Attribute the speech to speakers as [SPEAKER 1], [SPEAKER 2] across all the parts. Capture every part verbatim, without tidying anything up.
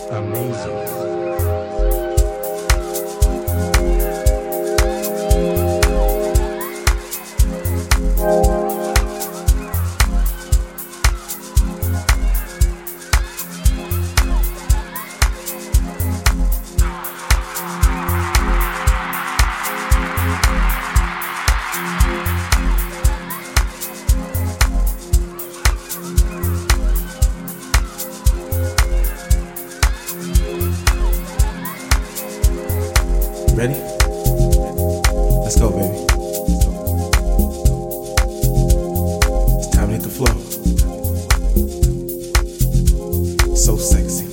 [SPEAKER 1] Amazing.
[SPEAKER 2] Ready? Let's go, baby. It's time to hit the floor. So sexy.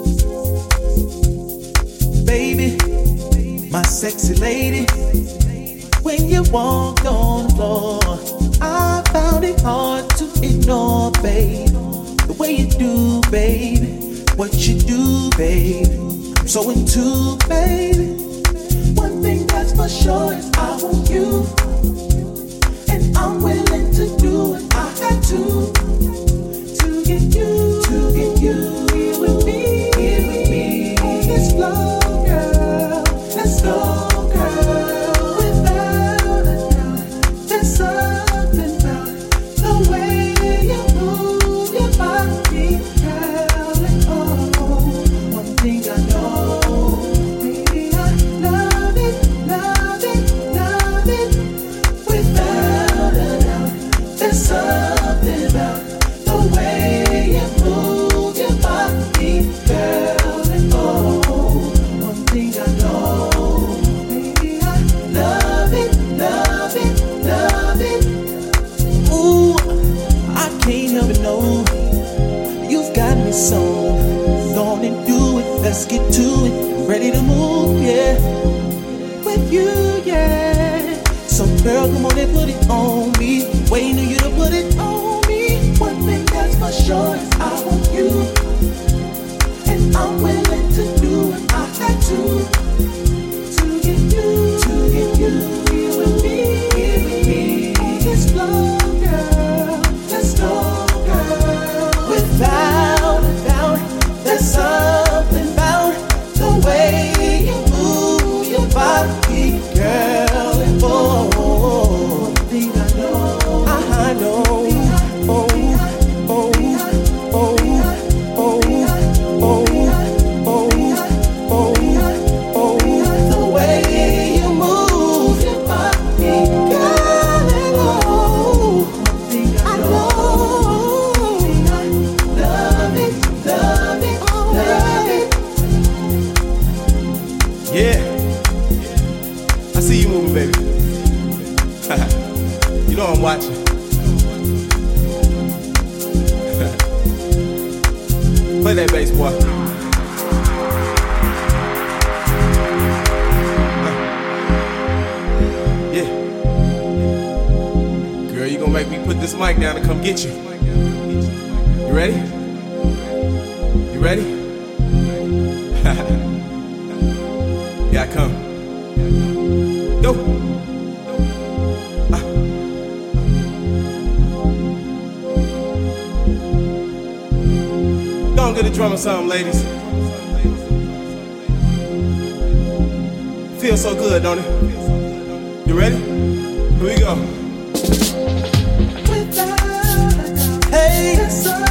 [SPEAKER 2] Baby, my sexy lady. When you walk on the floor, I found it hard to ignore, babe. The way you do, baby. What you do, babe. I'm so into, baby. One thing that's for sure is I want you, and I'm willing to do what I have to to get you, to get you here with me, here with me on this floor, girl. Let's go, girl. Without a doubt, there's something about the way you move your body, girl. And oh, one thing I know, baby, I love it, love it, love it. Without a doubt, there's something about the way you move your body, girl. And oh, one thing I know, baby, I love it, love it, love it. Ooh, I can't help it, no. You've got me so. Go on and do it, let's get to it. I'm ready to move, yeah. With you, yeah. So girl, come on and put it on me. Waiting on you to put it on me. One thing that's for sure is I want you, and I'm willing to do what I have to to get you, to get you here with me, here with me on this floor, girl. Let's go, girl. Without a doubt, there's something about the way you move your body, girl. And oh, one thing I know, I know. Oh, oh, oh, oh, oh, oh, oh, oh, the way you move your body, girl. And oh, one thing I know, love it, love it, love it.
[SPEAKER 3] Yeah, I see you moving, baby. You know I'm watching. Play that bass, boy. Yeah. Girl, you gonna make me put this mic down and come get you. You ready? You ready? Yeah, I come. Go. Ah. Go and get a drummer something, ladies. Feels so good, don't it? You ready? Here we go.
[SPEAKER 2] Without a doubt, hey,